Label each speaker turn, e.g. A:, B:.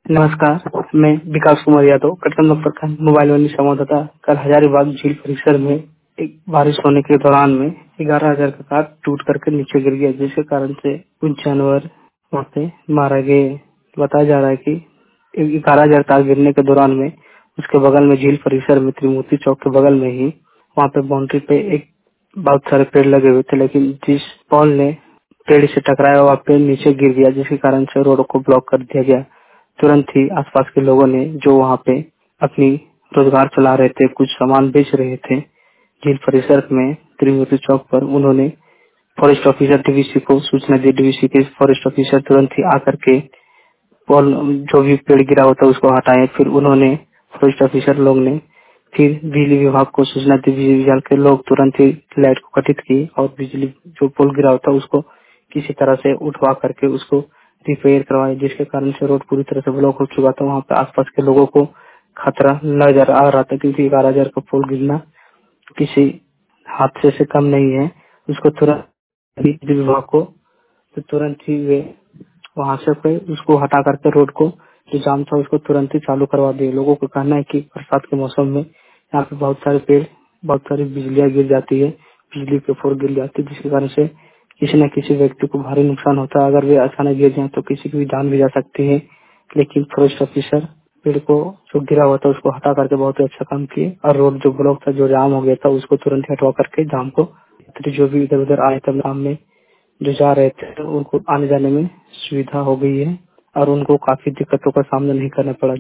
A: नमस्कार, मैं विकास कुमार यादव कटकमलक प्रखंड मोबाइल वाली संवाददाता। कल हजारीबाग झील परिसर में एक बारिश होने के दौरान में 11,000 का तार टूट करके नीचे गिर गया, जिसके कारण से कुछ जानवर वहाँ पे मारे गए। बताया जा रहा है कि 11,000 तार गिरने के दौरान में उसके बगल में झील परिसर में त्रिमूर्ति चौक के बगल में ही वहाँ पे बाउंड्री पे एक बहुत सारे पेड़ लगे हुए थे, लेकिन जिस पॉल ने पेड़ से टकराया वहाँ पे नीचे गिर गया, जिसके कारण से रोड को ब्लॉक कर दिया गया। तुरंत ही आसपास के लोगों ने, जो वहाँ पे अपनी रोजगार चला रहे थे, कुछ सामान बेच रहे थे झील परिसर में त्रिमूर्ति चौक पर, उन्होंने फॉरेस्ट ऑफिसर डीवीसी को सूचना दी। डीवीसी के फॉरेस्ट ऑफिसर तुरंत ही आकर के पॉल जो भी पेड़ गिरा होता उसको हटाए। फिर उन्होंने फॉरेस्ट ऑफिसर लोग ने फिर बिजली विभाग को सूचना दी। बिजली विभाग के लोग तुरंत ही लाइट को कटित की और बिजली जो पोल गिरा होता उसको किसी तरह से उठवा करके उसको रिपेयर करवाए, जिसके कारण से रोड पूरी तरह से ब्लॉक हो चुका था। वहाँ पे आसपास के लोगों को खतरा नजर आ रहा था, क्योंकि 11,000 का पोल गिरना किसी हादसे से कम नहीं है। उसको तुरंत बिजली विभाग को तो तुरंत ही वे वहां से पे उसको हटा करके रोड को जो जाम था उसको तुरंत ही चालू करवा दिए। लोगों का कहना है कि बरसात के मौसम में यहाँ पे बहुत सारे पेड़, बहुत सारी बिजलियां गिर जाती है, बिजली पे फोर गिर जाती है, जिसके कारण से किसी न किसी व्यक्ति को भारी नुकसान होता है। अगर वे अचानक गिर जाए तो किसी की भी जान भी जा सकती है। लेकिन फॉरेस्ट ऑफिसर पेड़ को जो गिरा हुआ था उसको हटा करके बहुत ही अच्छा काम किए, और रोड जो ब्लॉक था, जो जाम हो गया था, उसको तुरंत हटवा करके जाम को जो भी इधर उधर आए थे काम में जो जा रहे थे, तो उनको आने जाने में सुविधा हो गई है और उनको काफी दिक्कतों का सामना नहीं करना पड़ा।